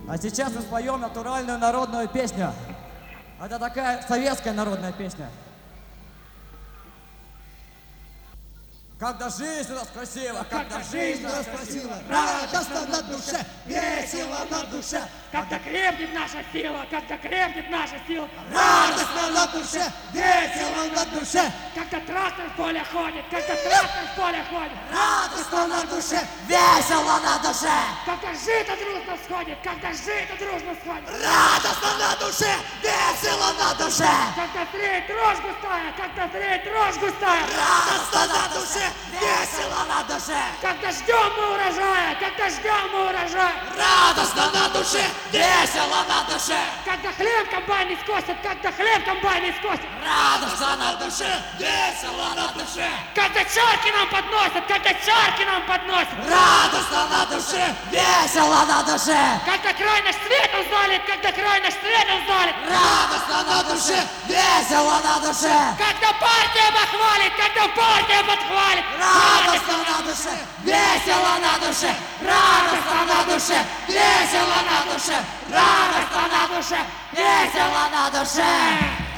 А сейчас мы споем натуральную народную песню. Это такая советская народная песня. Когда жизнь у нас красива, когда жизнь у нас красива, радостно на душе, весело на душе. Когда крепнет наша сила, когда крепнет наша сила, радостно на душе, весело на душе. Когда трактор в поле ходит, когда трактор в поле ходит, радостно на душе, весело на душе. Когда жито дружно сходит, когда жито дружно сходит, радостно на душе, весело на душе. Когда тлеет дрожь густая, когда тлеет дрожь густая, радостно на душе, весело на душе. Когда ждем мы урожая, когда ждем мы урожая, радостно на душе, весело на душе. Когда хлеб комбайн скосит, когда хлеб комбайн скосит, радостно на душе, весело на душе. Когда чарки нам подносят, когда чарки нам подносят, радостно на душе, весело на душе. Когда край наш светом залит, когда край наш светом залит, радостно на душе, весело на душе. Когда партия похвалит, когда партия подхвалит, радостно на душе, весело на душе, радостно на душе, весело на душе, радостно на душе, весело на душе.